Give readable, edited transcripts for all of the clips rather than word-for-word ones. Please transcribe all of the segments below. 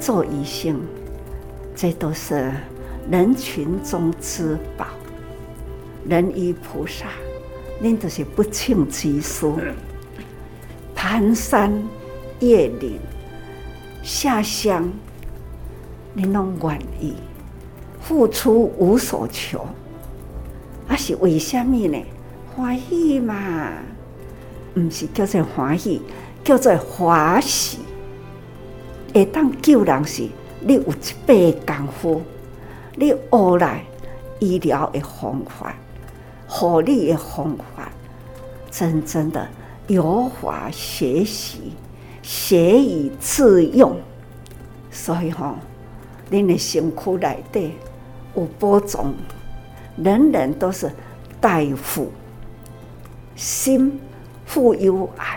做医生，这都是人群中之宝。人医菩萨，恁都是不请其书，蹒跚叶林下乡，恁拢愿意付出无所求，是为什么呢？欢喜嘛，不是叫做欢喜，叫做欢喜。会当救人是你有一倍的功夫，你学来医疗的方法、护理的方法，真正的有法学习，学以致用。所以恁的身躯内底有保重，人人都是大夫，心富有爱。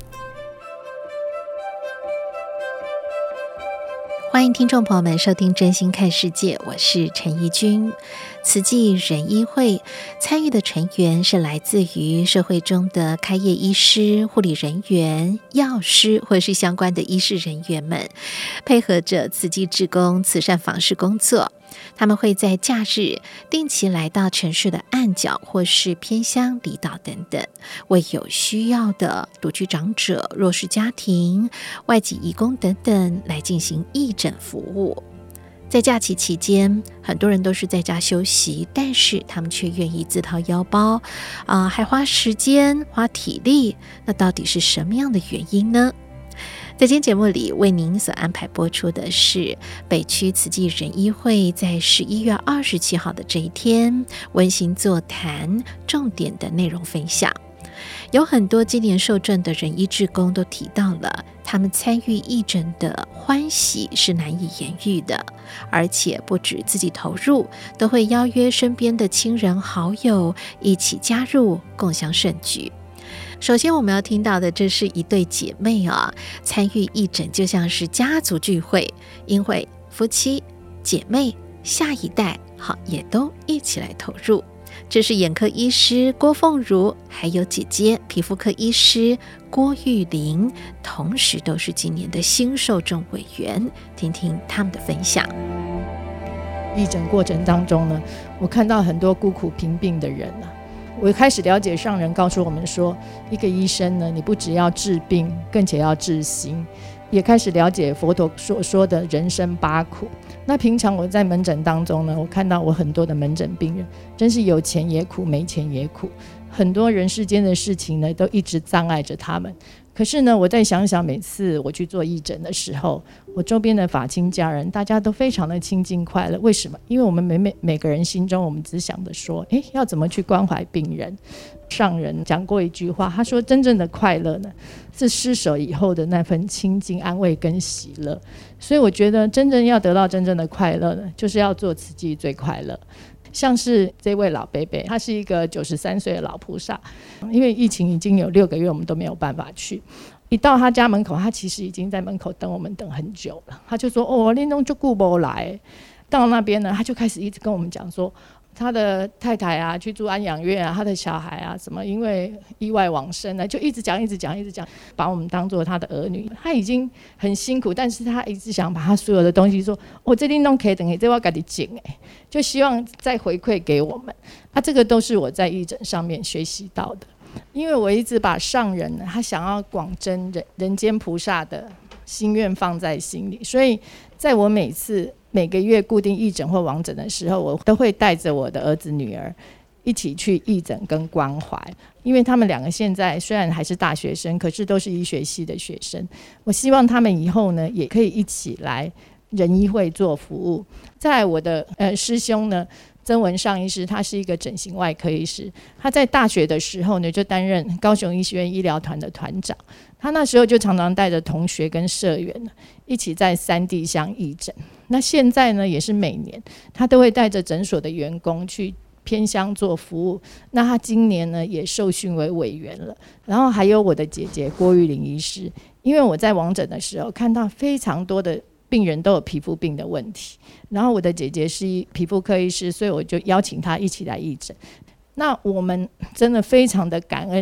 欢迎听众朋友们收听《真心看世界》，我是陈怡君。慈济人医会参与的成员是来自于社会中的开业医师、护理人员、药师或是相关的医事人员们，配合着慈济志工慈善访视工作。他们会在假日定期来到城市的暗角或是偏乡离岛等等，为有需要的独居长者、弱势家庭、外籍移工等等来进行义诊服务。在假期期间，很多人都是在家休息，但是他们却愿意自掏腰包，还花时间、花体力。那到底是什么样的原因呢？在今天节目里为您所安排播出的是北区慈济人医会在11月27号的这一天温馨座谈重点的内容分享。有很多今年受证的人医志工都提到了他们参与义诊的欢喜是难以言喻的，而且不止自己投入，都会邀约身边的亲人好友一起加入，共襄盛举。首先我们要听到的，这是一对姐妹参与义诊就像是家族聚会，因为夫妻、姐妹、下一代也都一起来投入。这是眼科医师郭凤如，还有姐姐皮肤科医师郭玉玲，同时都是今年的新受证委员，听听他们的分享。 义诊过程当中呢，我看到很多孤苦贫病的人我开始了解上人告诉我们说，一个医生呢，你不只要治病，更且要治心。也开始了解佛陀所说的人生八苦。那平常我在门诊当中呢，我看到我很多的门诊病人，真是有钱也苦，没钱也苦，很多人世间的事情呢，都一直障碍着他们。可是呢，我再想想，每次我去做义诊的时候，我周边的法亲家人大家都非常的亲近快乐。为什么？因为我们每个人心中，我们只想着说，要怎么去关怀病人。上人讲过一句话，他说真正的快乐呢，是失手以后的那份清净安慰跟喜乐。所以我觉得真正要得到真正的快乐呢，就是要做慈济最快乐。像是这位老伯伯，他是一个93岁的老菩萨，因为疫情已经有6个月，我们都没有办法去。一到他家门口，他其实已经在门口等我们等很久了。他就说：“哦，你都就顾不来。”到那边呢，他就开始一直跟我们讲说，他的太太去住安养院他的小孩什么因为意外往生就一直讲，把我们当作他的儿女。他已经很辛苦，但是他一直想把他所有的东西说，这里弄可以等于这我自己剪就希望再回馈给我们。这个都是我在义诊上面学习到的。因为我一直把上人他想要广征人间菩萨的心愿放在心里，所以在我每个月固定义诊或往诊的时候，我都会带着我的儿子女儿一起去义诊跟关怀。因为他们2个现在虽然还是大学生，可是都是医学系的学生，我希望他们以后呢也可以一起来人医会做服务。再来我的师兄呢曾文尚医师，他是一个整形外科医师，他在大学的时候呢就担任高雄医学院医疗团的团长。他那时候就常常带着同学跟社员一起在3地乡义诊。那现在呢也是每年他都会带着诊所的员工去偏乡做服务。那他今年呢也受训为委员了。然后还有我的姐姐郭玉玲医师，因为我在往诊的时候看到非常多的病人都有皮肤病的问题，然后我的姐姐是皮肤科医师，所以我就邀请她一起来义诊。那我们真的非常的感恩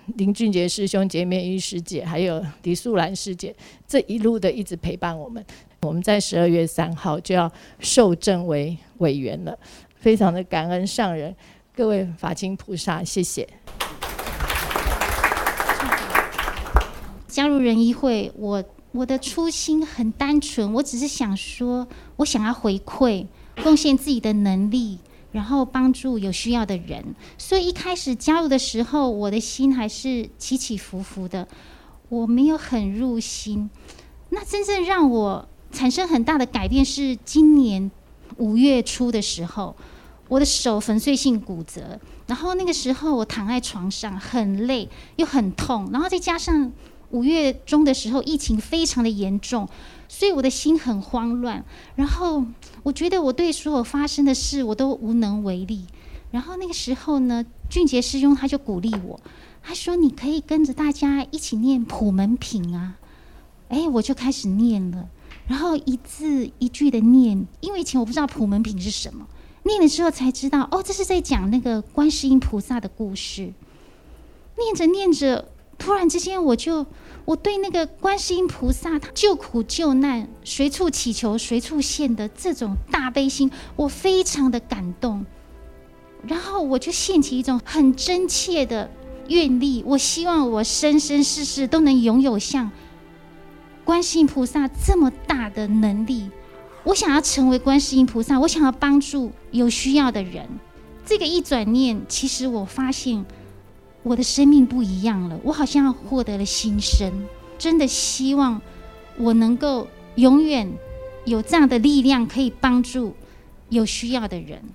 林俊杰师兄、洁面玉师姐还有李素兰师姐这一路的一直陪伴我们。我们在12月3号就要受证为委员了，非常的感恩上人，各位法亲菩萨，谢谢。 加入仁医会，我的初心很单纯，我只是想说，我想要回馈，贡献自己的能力，然后帮助有需要的人。所以一开始加入的时候，我的心还是起起伏伏的，我没有很入心。那真正让我产生很大的改变是今年5月初的时候，我的手粉碎性骨折，然后那个时候我躺在床上很累又很痛，然后再加上5月中的时候疫情非常的严重，所以我的心很慌乱，然后我觉得我对所有发生的事我都无能为力。然后那个时候呢，俊杰师兄他就鼓励我，他说你可以跟着大家一起念普门品啊。我就开始念了，然后一字一句的念，因为以前我不知道普门品是什么，念了之后才知道，这是在讲那个观世音菩萨的故事。念着念着，突然之间我对那个观世音菩萨他救苦救难，随处祈求随处现的这种大悲心，我非常的感动。然后我就献起一种很真切的愿力，我希望我生生世世都能拥有像观世音菩萨这么大的能力。我想要成为观世音菩萨，我想要帮助有需要的人。这个一转念，其实我发现我的生命不一样了，我好像获得了新生。真的希望我能够永远有这样的力量，可以帮助有需要的人。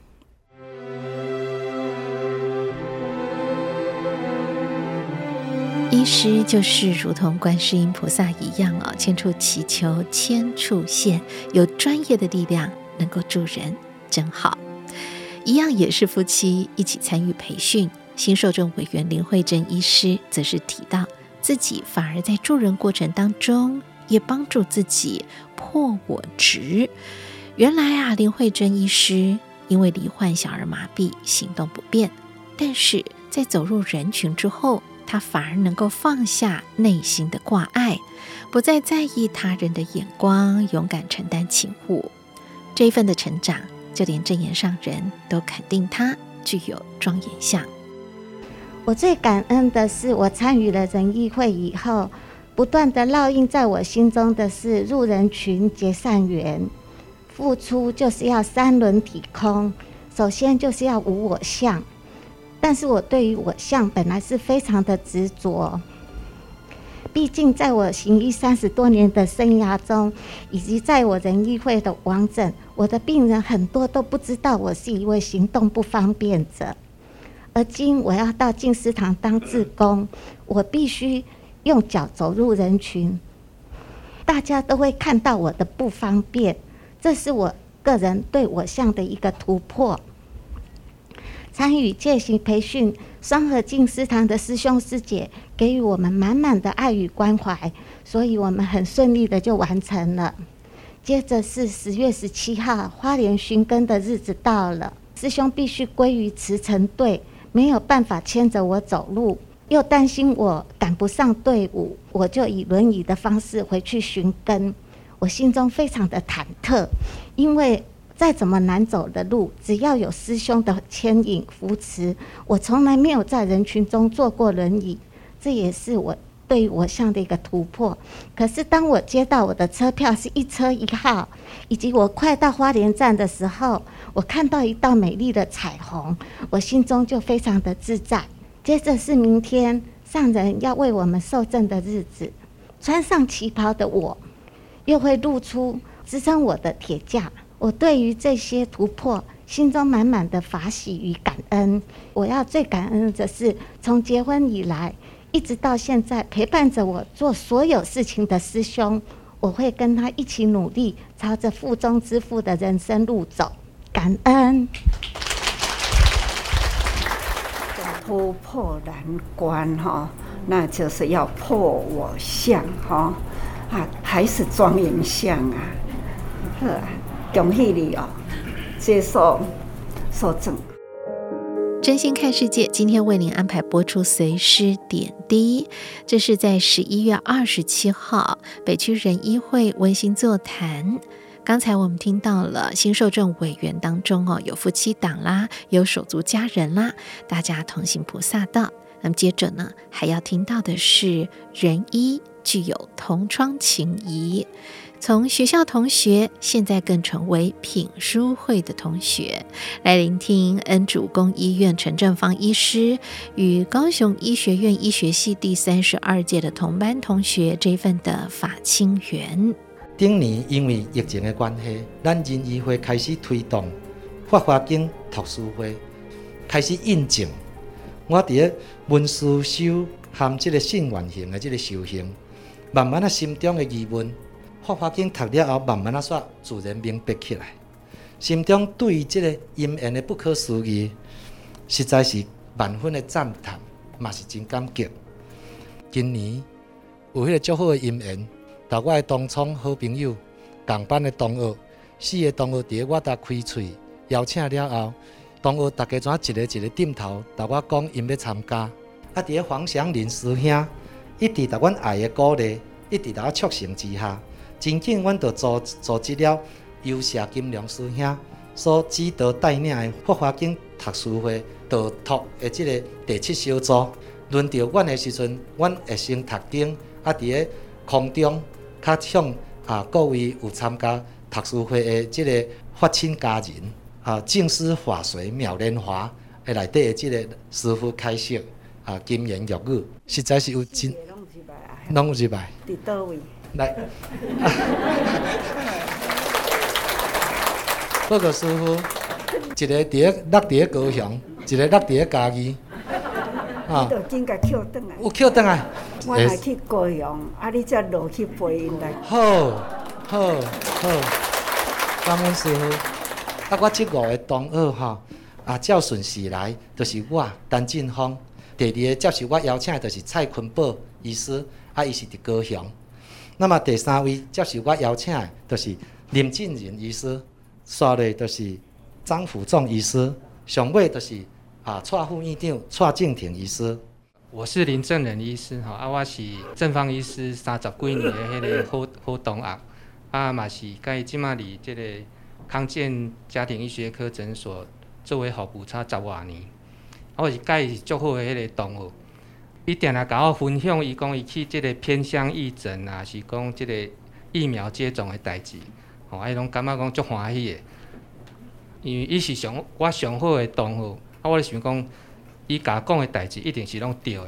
医师就是如同观世音菩萨一样千处祈求千处现，有专业的力量能够助人，真好。一样也是夫妻一起参与培训，新受证委员林慧珍医师则是提到自己反而在助人过程当中也帮助自己破我执。原来林慧珍医师因为罹患小儿麻痹，行动不便，但是在走入人群之后，他反而能够放下内心的挂碍，不再在意他人的眼光，勇敢承担勤务。这一份的成长，就连正言上人都肯定他具有庄严相。 我最感恩的是，我参与了仁医会以后，不断的烙印在我心中的是入人群结善缘，付出就是要三轮体空，首先就是要无我相。但是我对于我相本来是非常的执着，毕竟在我行医30多年的生涯中，以及在我仁医会的往诊，我的病人很多都不知道我是一位行动不方便者。而今我要到静思堂当志工，我必须用脚走入人群，大家都会看到我的不方便，这是我个人对我相的一个突破。参与戒行培训，双和静思堂的师兄师姐给予我们满满的爱与关怀，所以我们很顺利的就完成了。接着是10月17号花莲寻根的日子到了，师兄必须归于慈诚队，没有办法牵着我走路，又担心我赶不上队伍，我就以轮椅的方式回去寻根。我心中非常的忐忑，因为再怎么难走的路，只要有师兄的牵引扶持，我从来没有在人群中坐过轮椅，这也是我对我相的一个突破。可是当我接到我的车票是1车1号，以及我快到花莲站的时候，我看到一道美丽的彩虹，我心中就非常的自在。接着是明天上人要为我们受证的日子，穿上旗袍的我又会露出支撑我的铁架。我对于这些突破心中满满的法喜与感恩。我要最感恩的是从结婚以来一直到现在陪伴着我做所有事情的师兄，我会跟他一起努力，朝着腹中之父的人生路走。感恩。 突破难关那就是要破我相还是庄严相恭喜你接受受证。 这真心看世界今天为您安排播出随师点滴，这是在11月27号北区仁医会温馨座谈。刚才我们听到了新受证委员当中有夫妻档啦，有手足家人啦，大家同行菩萨道。那么接着呢，还要听到的是仁医具有同窗情谊，从学校同学现在更成为品书会的同学，来聆听恩主公医院陈正芳医师与高雄医学院医学系第32届的同班同学这份的法亲缘。 顶年因为疫情的关系，咱仁医会开始推动法华经读书会，开始印证我伫咧文思修含这个信愿行的这个修行，慢慢心中的疑问，法华经读了后，慢慢煞自然明白起来。心中对于这个因缘的不可思议，实在是万分的赞叹，嘛是真感激。今年有迄个足好的因缘。甲我的同窗好朋友、同班的同学，4个同学伫我搭开喙邀请了后，同学大家怎一个一个点头，甲我讲因要参加。啊，伫咧黄祥林师兄一直甲阮爱的鼓励，一直甲我促成之下，真紧阮就组织了由谢金良师兄所指导带领的法华经读书会导读的这个第7小组。轮到阮的时阵，阮会先读经，啊，伫咧空中。较向各位有参加读书会的这个法亲家人正师法髓妙莲华的内底的这个师父开示金言玉语，实在是有真拢有一摆。 伫倒位？ 来，报告师父，一个落伫高雄，一个落伫嘉义。 你就紧甲捡转来。 有捡转来。 我来去高雄，你才落去陪因来。 好，感恩师父。我这5个同学照顺序来，就是我陈进峰。第2个接受我邀请的就是蔡坤宝医师，伊是伫高雄。那么第3位接受我邀请的就是林进仁医师，刷落就是张福仲医师，上尾就是蔡副院长蔡正廷医师。 我是林正仁医师，我是正芳医师30几年的迄个好同学，嘛是甲伊即马伫即个康健家庭医学科诊所作为服务差10多年，我是甲伊足好的迄个同学。伊定定甲我分享，伊讲伊去即个偏乡义诊是讲即个疫苗接种的代志，伊拢感觉讲足欢喜的，因为伊是我上好的同学，我咧想讲。伊甲讲的代志一定是拢对的，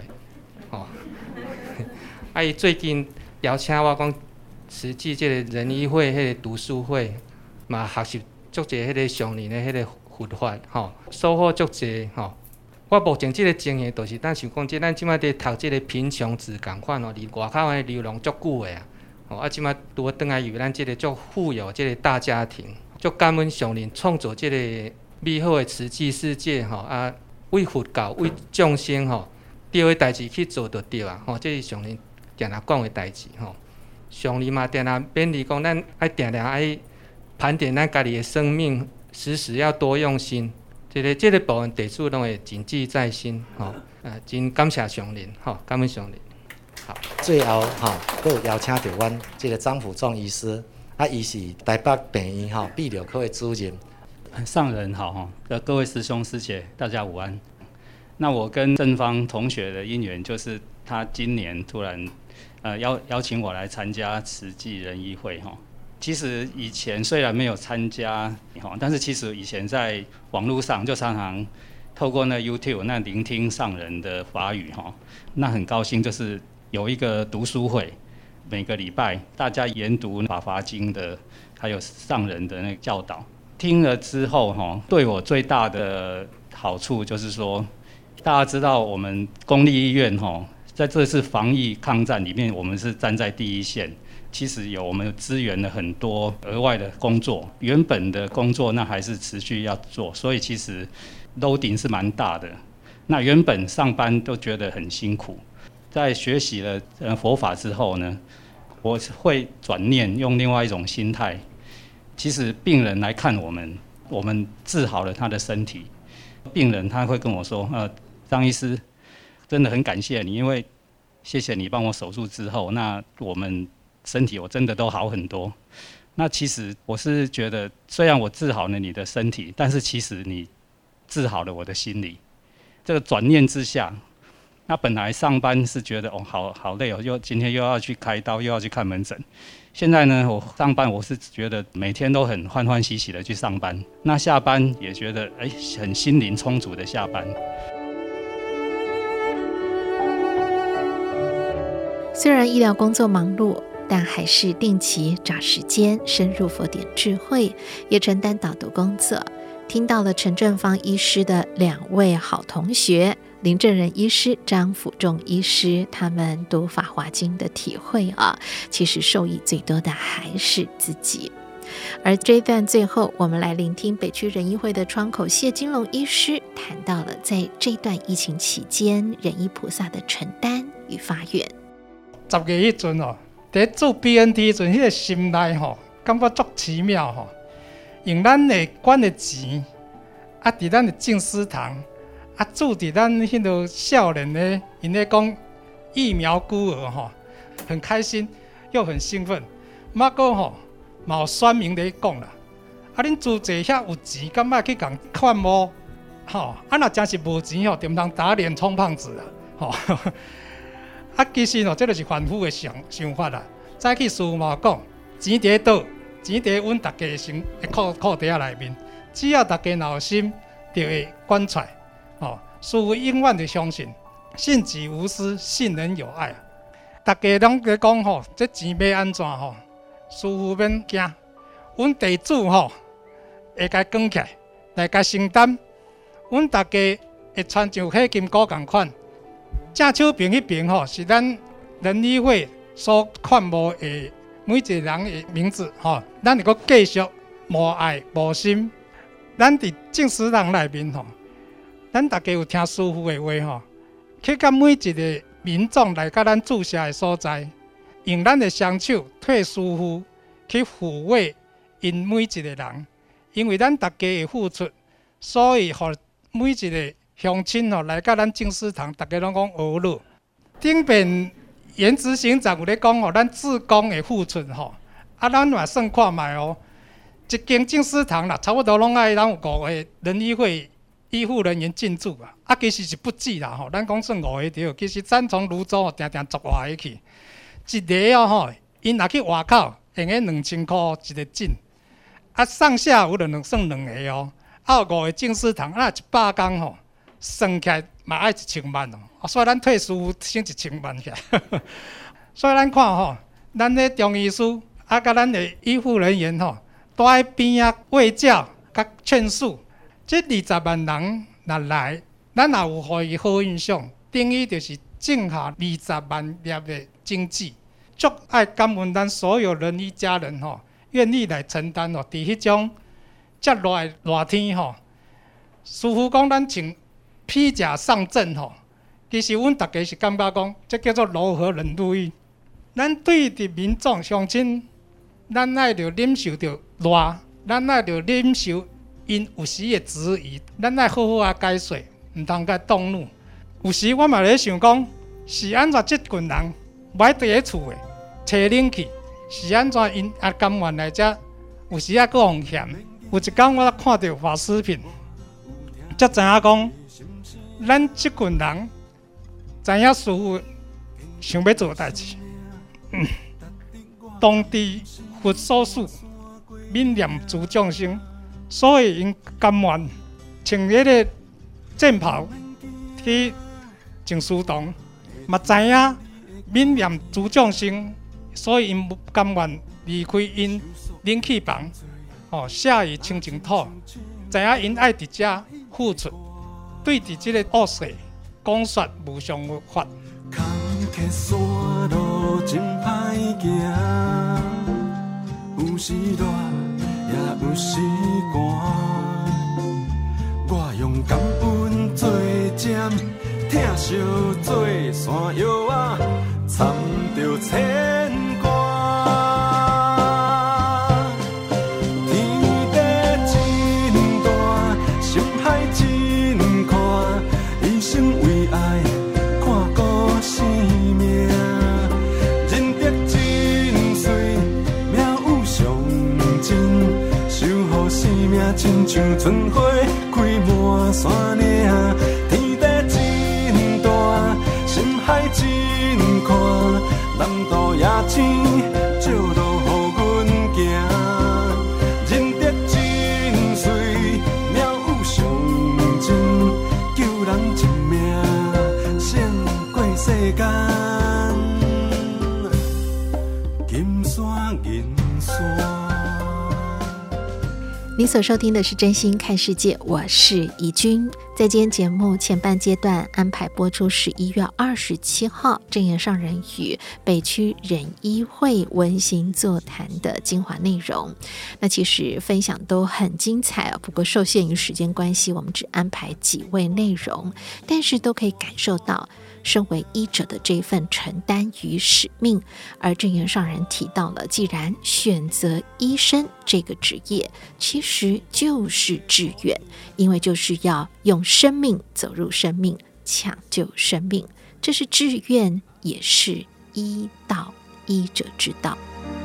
伊最近邀请我讲，实际即个仁医会迄个读书会，嘛学习足侪迄个上人的迄个佛法，收获足侪我目前即个情形，就是咱想讲，咱即摆伫读即个贫穷子共款离外口的流浪足久的即摆拄倒来与咱即个足富有即个大家庭，足感恩上人创造即个美好的慈济世界为佛教、为众生对的代志去做就对这是上人定定讲的代志上人嘛定定勉励讲，咱爱定定爱盘点咱家己的生命，时时要多用心。这个部分弟子拢会谨记在心真感谢上人感恩上人。好， 最后佫有邀请到阮这个张福仲医师，伊是台北病院泌尿科的主任。 上人好各位师兄师姐，大家午安。那我跟正芳同学的因缘，就是他今年突然邀请我来参加慈济仁医会其实以前虽然没有参加但是其实以前在网络上就常常透过那 YouTube 那聆听上人的法语那很高兴，就是有一个读书会，每个礼拜大家研读法华经的，还有上人的那个教导。听了之后对我最大的好处就是说，大家知道我们公立医院在这次防疫抗战里面，我们是站在第一线。其实我们支援了很多额外的工作，原本的工作那还是持续要做，所以其实 loading 是蛮大的。那原本上班都觉得很辛苦，在学习了佛法之后呢，我会转念用另外一种心态。其实病人来看我们治好了他的身体， 病人他会跟我说，张医师真的很感谢你，因为谢谢你帮我手术之后，那我们身体我真的都好很多。那其实我是觉得，虽然我治好了你的身体，但是其实你治好了我的心理。这个转念之下，那本来上班是觉得好累哦，今天又要去开刀，又要去看门诊。现在呢，我上班我是觉得每天都很欢欢喜喜的去上班，那下班也觉得很心灵充足的下班。 虽然医疗工作忙碌，但还是定期找时间深入佛典智慧，也承担导读工作。听到了陈正芳医师的2位好同学林正仁医师、张辅仲医师，他们读《法华经》的体会啊，其实受益最多的还是自己。而这一段最后，我们来聆听北区仁医会的窗口谢金龙医师谈到了在这段疫情期间仁医菩萨的承担与发愿。 10月迄阵哦，在做 BNT 迄阵，迄个心内吼，感觉足奇妙吼。用咱的管的钱，伫咱的净思堂，注伫咱迄个少年的，因咧讲疫苗孤儿吼，很开心又很兴奋。嘛个吼，嘛有选民咧讲啦，恁资济遐有钱，干嘛去共劝募？吼，若真是无钱吼，就毋通打脸充胖子啦，吼。其实吼，这就是凡夫的想法啦。早起师父嘛讲，钱伫倒。钱伫阮大家的裤袋内面，只要大家有心，就会捐出来。师父永远就相信，信己无私，信人有爱。大家拢在讲吼，这钱要安怎吼？师父免惊，阮地主吼会甲扛起来，来甲承担。阮大家会穿像火金股共款，正手边迄边吼是咱仁医会所劝募的。每一个人的名字，咱能够继续无爱无心。咱伫净思堂内面，咱大家有听师父的话，去甲每一个民众来甲咱住下的所在，用咱的双手替师父去抚慰因每一个人。因为咱大家的付出，所以互每一个乡亲来甲咱净思堂，大家拢讲学乐。顶边。原执行长有咧讲吼，咱志工的付出吼，咱嘛算看卖哦。一间净思堂啦，差不多拢爱咱有5个仁医会医护人员进驻啊。其实是不止啦吼，咱讲算5个对。其实咱从泸州定10外个去，一个吼，因若去外口用个2000块一个进，上下有就算2个哦。有5个净思堂，100工吼，算起来嘛爱1000万哦。所以咱退师父省1000万起来，所以咱看吼，咱的中医师甲咱的医护人员吼，都在边仔卫教甲劝诉。这20万人若来，咱也有互伊好印象，等于就是挣下20万粒的经济。足爱感恩咱所有仁医家人吼，愿意来承担吼，伫迄种遮热天吼，师父讲咱穿披甲上阵吼。其实，阮大家是感觉讲，这叫做如何忍辱义。咱对伫民众乡亲，咱爱着忍受着热，咱爱着忍受因有时的质疑，咱爱好好解说，毋通甲动怒。有时我嘛咧想讲，是安怎即群人歹伫咧厝诶，找冷气，是安怎因甘愿来遮？有时啊，佫风险。有一天我看到法师品，才知影讲，咱即群人。知影师父想要做代志，当知佛所赐，悯念诸众生，所以因甘愿穿迄个战袍去净思堂，嘛知影悯念诸众生，所以因甘愿离开因冷气房，下于清净土，知影因爱伫遮付出，对伫即个恶世。讲说无上法。坎坷山路真歹行，有时热也有时寒。我用感恩做针，疼惜做山药啊，参着牵挂。天地真大，心海真。 亲像春花开满山岭，天地真大，心海真宽，南渡夜星照路予阮行，仁德真水，妙有上真，救人一命胜过世间。金山银山。 你所收听的是真心看世界，我是怡君。在今天节目前半阶段安排播出11月27号正言上人与北区仁医会温馨座谈的精华内容。那其实分享都很精彩不过受限于时间关系，我们只安排几位内容，但是都可以感受到身为医者的这份承担与使命。而正言上人提到了，既然选择医生这个职业，其实就是志愿，因为就是要用生命走入生命，抢救生命，这是志愿，也是医道，医者之道。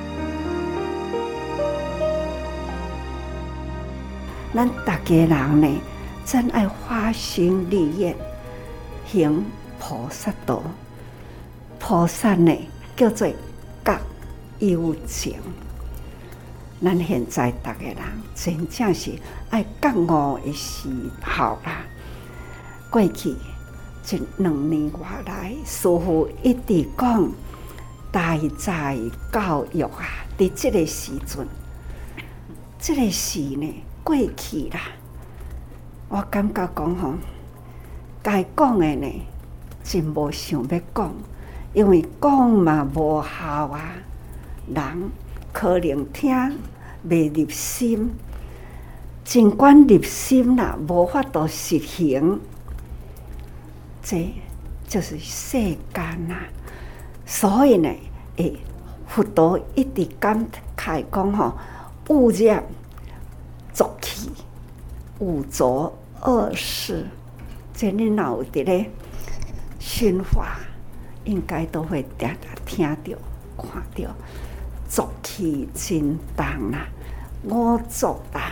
咱大家人呢，真爱发心立愿，行菩萨道。菩萨呢，叫做觉有情。咱现在大家人真正是爱觉悟的时候啦。过去这2年多来，师父一直讲大在教育啊，伫这个时阵，这个事呢过去啦。我感觉讲吼，该讲的呢，真无想要讲，因为讲嘛无效啊，人可能听未入心，尽管入心啦，无法度实行，这就是世间啦。所以呢，佛陀一直感慨讲吼，污染浊气，五浊恶世。这你若有伫咧熏化，应该都会常常听到、看到。浊气真重啦，五浊啦，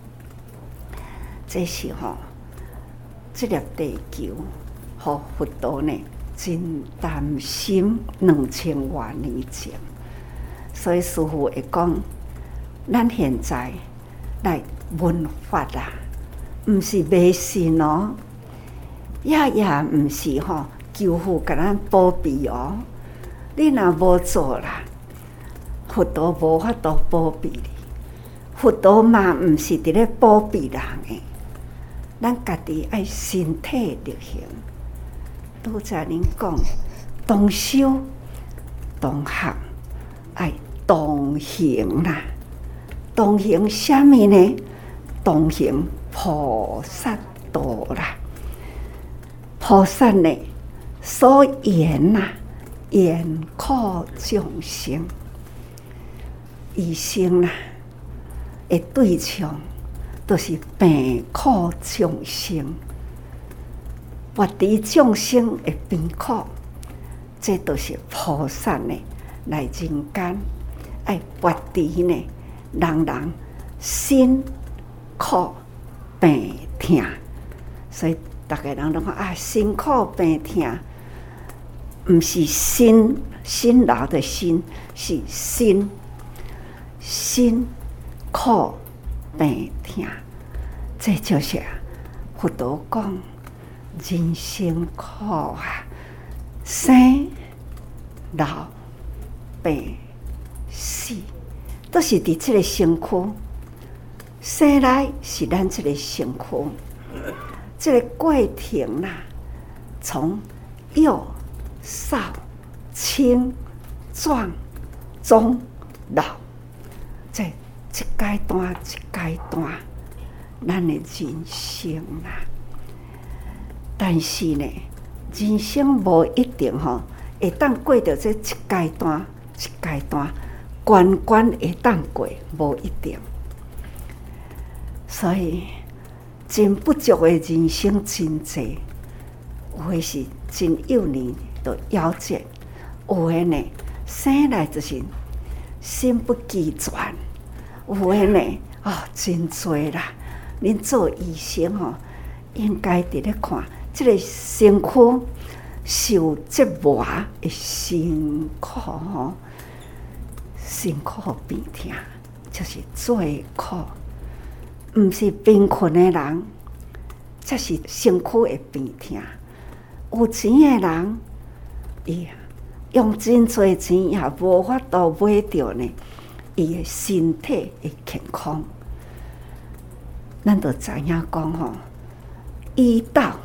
这是吼，这粒地球，和佛陀呢真担心2000多年前，所以师父会讲，咱现在来闻法啦，唔是迷信哦，也唔是吼求佛给咱保庇哦，你若无做啦。佛陀无法度保庇你，佛陀嘛毋是伫咧保庇人的，咱家己爱身体力行。拄则恁讲，同修同学爱同行啦，同行啥物呢？同行菩萨道啦。菩萨呢，所言啦，言苦众生。医生啦，的对象都是病苦众生，拔除众生的病苦，这都是菩萨呢来人间爱拔除呢人辛苦病痛，所以大家人都讲啊，辛苦病痛，不是辛劳的辛，是辛苦病痛，这就是佛陀讲人生苦啊，生老病死，都是伫这个身躯。生来是咱这个身躯，这个过程啦，从幼少青壮中老。这一阶段一阶段，咱的人生啦。但是呢，人生无一定会当过到这一阶段一阶段，关会当过，无一定。所以真不足的人生真济，有的是真幼年就夭折，有的呢生来就是心不齐全，有的呢真多啦， 恁做医生吼，应该伫咧看即个身躯受折磨的辛苦吼，辛苦病痛就是最苦，毋是贫困的人，才是身躯的病痛。有钱的人，伊用真侪钱也无法度买着呢，伊的身体的健康。咱就知影讲吼，医道，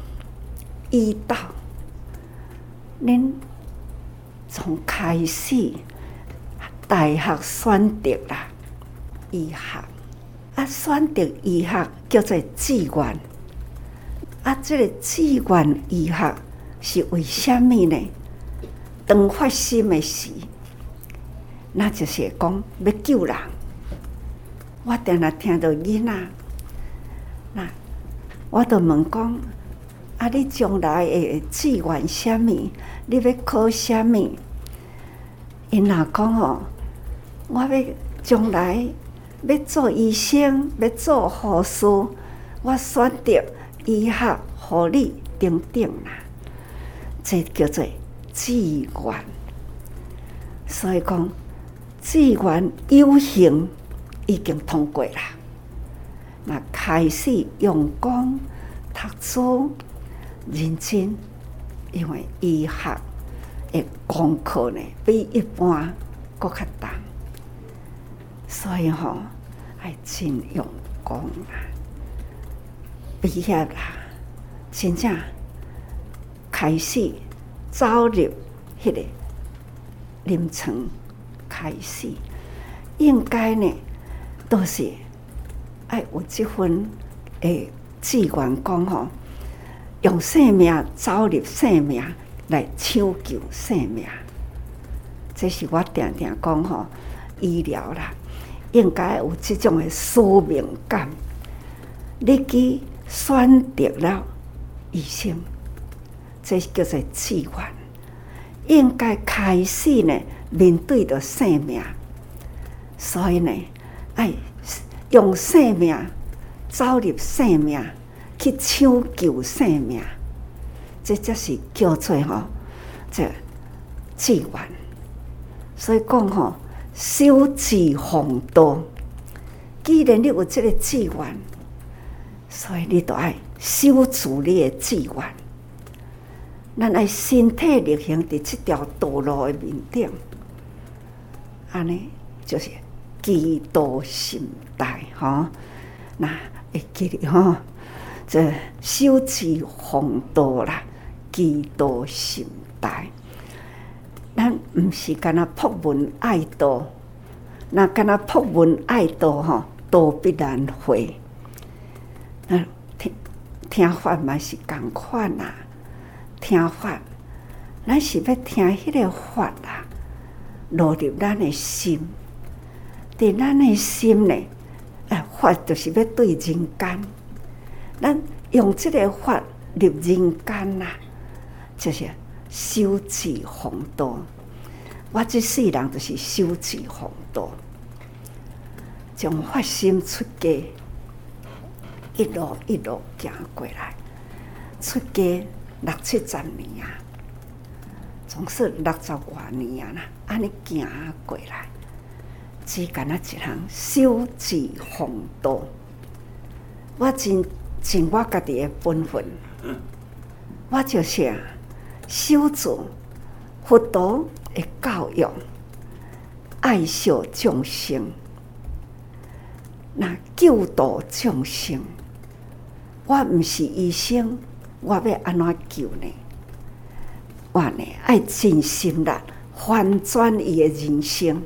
恁从开始大学选择啦，医学选择医学叫做志愿这个志愿医学是为什么呢？当发生的时，那就是讲要救人。我定定听到囡仔，那我就问讲：你将来的志愿什么？你要考什么？因若讲吼，我要将来要做医生，要做护士，我选择医学、护理等等啦。这叫做志愿。所以讲，志愿有形已经通过啦。那开始用功读书，认真，因为医学的功课呢比一般搁较重，所以吼要真用功啦。毕业啦，真正开始走入迄个临床开始，应该呢都是爱有这份的志愿讲吼，用生命走入生命来抢救生命。这是我定定讲吼，医疗啦，应该有这种的使命感。你去选择了医生，这叫做志愿。应该开始呢面对着生命，所以呢爱用生命走入生命去抢救生命，这才是叫做吼这志愿。所以讲吼，守志奉道。既然你有这个志愿，所以你就要守住你的志愿。咱爱身体力行伫这条道路的面顶，安尼就是基督心态吼。那会记得吼，这守志奉道啦，基督心态。咱毋是干那博闻爱道，那干那博闻爱道吼，道必然会。那听法嘛是共款啦。听法，咱是要听迄个法啦，落入咱的心。伫咱的心呢，法就是要对人间。咱用这个法入人间啦，就是守志奉道。我这世人就是守志奉道，从发心出家，一路行过来，出家。60-70年啊，总是60多年啊啦，安尼行过来，只干那一项守志奉道。我尽我家己的本分，我就是守住佛陀的教育，爱惜众生，那救度众生。我毋是医生。我要安怎救呢？我呢爱真心力翻转伊的人生。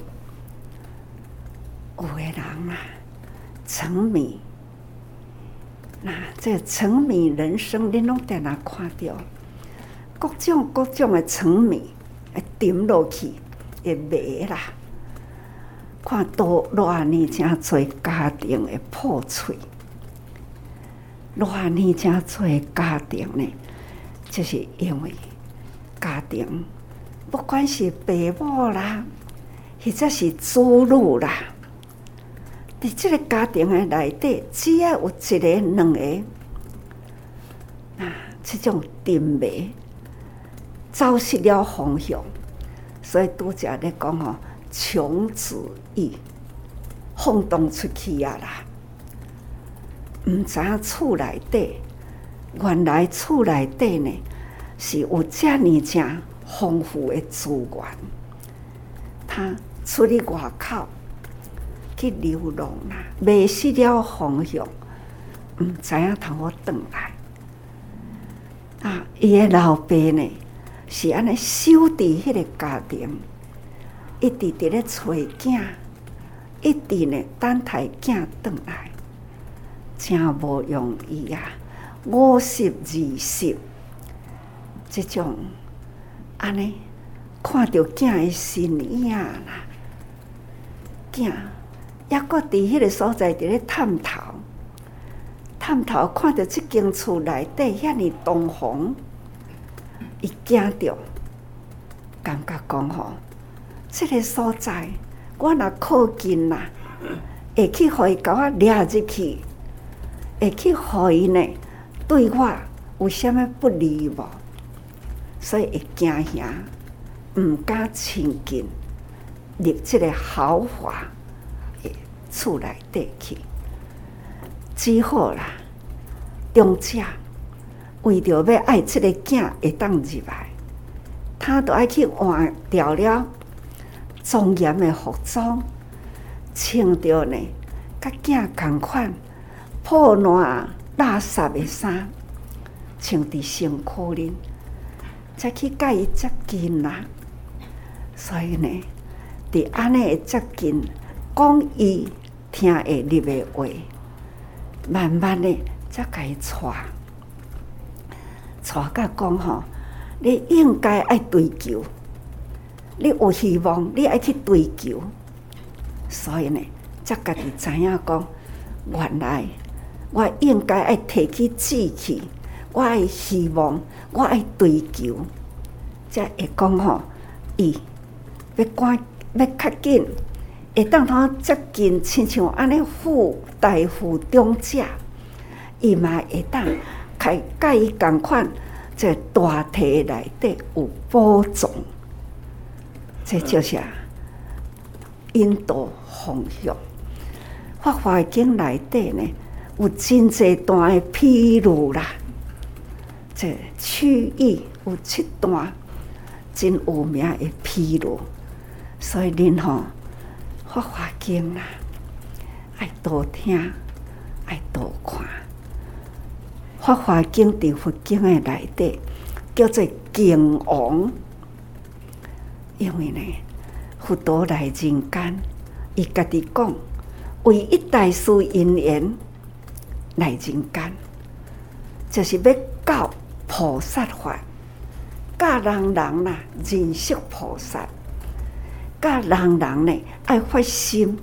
有的人啊，沉迷，那这沉迷人生，恁拢定定看到各种的沉迷，会沉落去，会迷啦。看多偌年真侪家庭的破碎。偌年真侪家庭呢，就是因为家庭，不管是父母啦，或者是子女啦， 伫即个家庭的内底，只要有一个、两个这种沉迷，走失了方向，所以拄则咧讲吼，穷子意放荡出去啊啦，毋知影厝内底，原来厝内底呢是有遮尼正丰富的资源，他出去外口去流浪啦，迷失了方向，毋知影通好转来。伊的老爸呢是安尼守伫迄个家庭，一直伫咧找囝，一直呢等待囝转来，真无容易啊！50、20，这种安尼看到囝的身影啦，囝抑阁伫迄个所在伫咧探头。看到即间厝内底遐尼东风，伊惊着，感觉讲吼，即个所在我若靠近啦，会去互伊甲我掠入去，会去互伊呢对我有啥物不利无？所以会惊吓，毋敢亲近入即个豪华的厝内底去。只好啦，中者为着要爱即个囝会当入来，他都爱去换掉了庄严的服装，穿着呢甲囝同款破烂垃圾的衫，穿伫身躯里，才去甲伊接近啦。所以呢，伫安尼的接近，讲伊听会入的话。慢慢的，才甲伊带到讲吼，你应该爱追求，你有希望，你爱去追求。所以呢，才家己知影讲，原来我应该爱提起志气，我爱希望，我爱追求，才会讲吼，伊要较紧。会当通接近，亲像安尼大富中者，伊嘛会当甲伊共款，这大体内底有保障，这就是引导方向。法华经内底呢，有真济段的披露啦，这区域有7段真有名的披露，所以恁吼。法华经啦，爱多听，爱多看。法华经伫佛经的内底叫做经王，因为呢，佛陀来人间，伊家己讲，唯一大事因缘来人间，就是要教菩萨法，教人啦，认识菩萨。教人呢爱发心，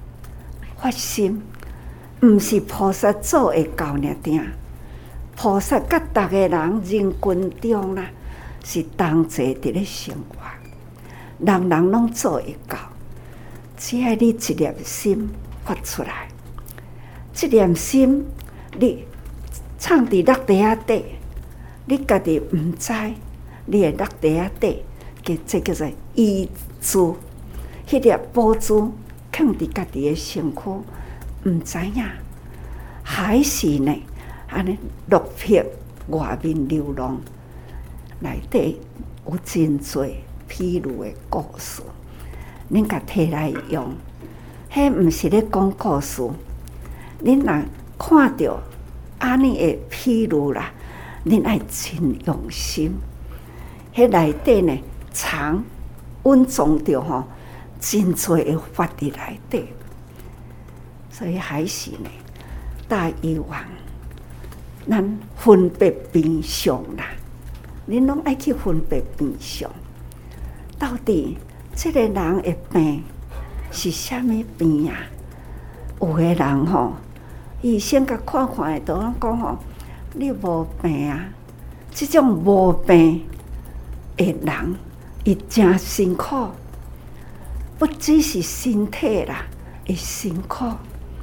毋是菩萨做会到尔定。菩萨甲逐个人人群中啦，是同齐伫咧生活，人人拢做会到。只要你一念心发出来，这念心你藏伫落地仔底，你家己毋知，你会落地仔底，这叫做依珠。迄粒宝珠放伫家己的身躯，毋知影，还是呢？安尼落魄外面流浪，内底有真多披露的故事。恁甲摕来用，迄毋是咧讲故事。恁若看到安尼的披露啦，恁爱真用心。迄内底呢，藏蕴藏着吼。真多的法伫内底，所以还是呢，大以往咱分别辨相啦，恁拢爱去分别辨相，到底这个人的病是啥物病啊？有的人吼，医生甲看的都讲吼，你无病啊，这种无病的人，伊真辛苦。不只是身体啦，会辛苦，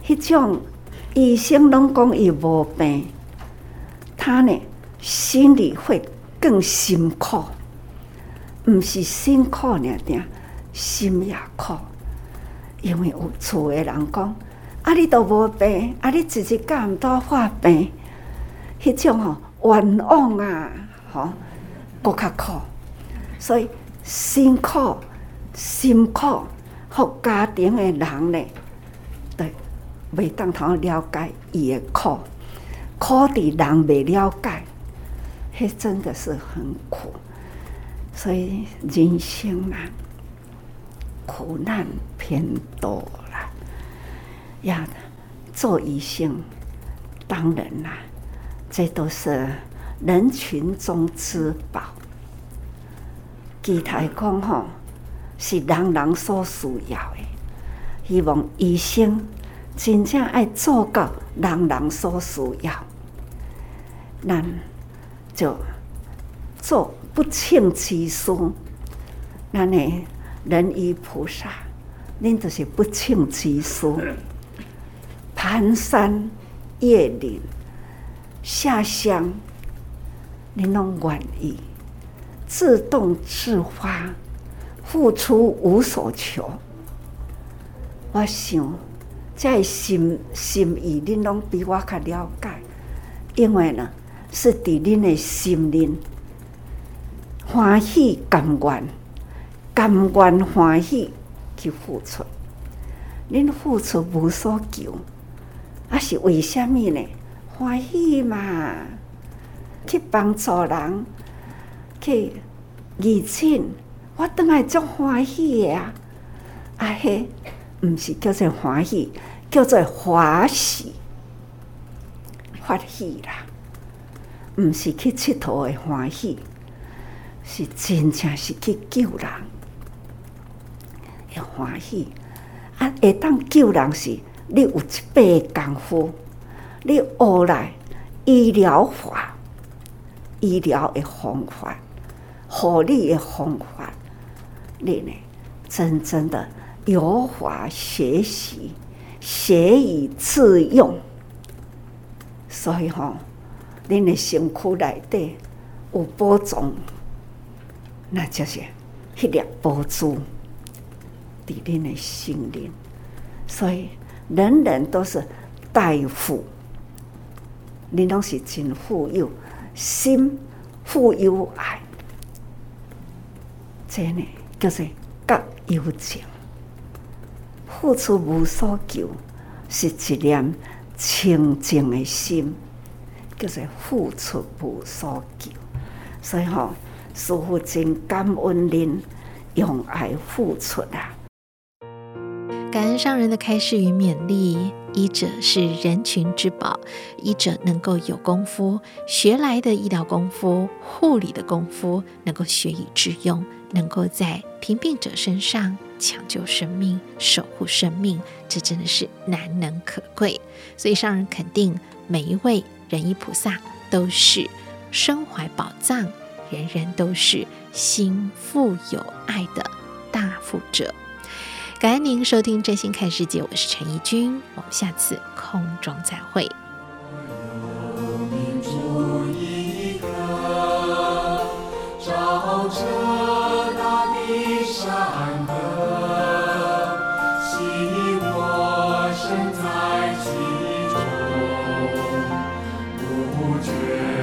迄种医生拢讲伊无病，他呢心里会更辛苦，毋是辛苦尔定，心也苦。因为有厝诶人讲，你都无病，你一日敢毋倒发病，迄种冤枉啊，搁较苦。所以辛苦、心苦，互家庭诶人呢，对，袂当通了解伊诶苦，苦伫人袂了解，迄真的是很苦。所以人生啊，苦难偏多啦。呀，做医生，当然啦，这都是人群中之宝。其他讲是人人所需要的。希望医生真正爱做到人人所需要，咱就做不称其数。咱的仁医菩萨，恁就是不称其数。蹒跚叶林下乡，恁拢愿意自动自发，付出无所求。我想，这心意恁拢比我较了解，因为呢，是伫恁的心灵欢喜甘愿欢喜去付出。恁付出无所求，是为什么呢？欢喜嘛，去帮助人，去义诊，我倒来足欢喜的啊！迄毋是叫做欢喜，叫做欢喜，发喜啦，毋是去佚佗的欢喜，是真正是去救人的欢喜。会当救人是你有一倍的功夫，你学来医疗法、医疗的方法、护理的方法，你呢真正的有法学习，学以致用。所以恁的身躯内底有宝藏，那就是迄粒宝珠伫恁的心灵。所以人人都是大富，恁拢是真富有，心富有爱，这呢叫做觉有情。付出无所求，是一念清净的心，叫做付出无所求。所以师父真感恩您用爱付出啊！ 感恩上人的开示与勉励。医者是人群之宝，医者能够有功夫，学来的医疗功夫、护理的功夫，能够学以致用，能够在贫病者身上抢救生命、守护生命，这真的是难能可贵。所以上人肯定每一位仁医菩萨都是身怀宝藏，人人都是心富有爱的大富者。感恩您收听真心看世界，我是陈怡君，我们下次空中再会。 照着大地山河，希我身在其中，不觉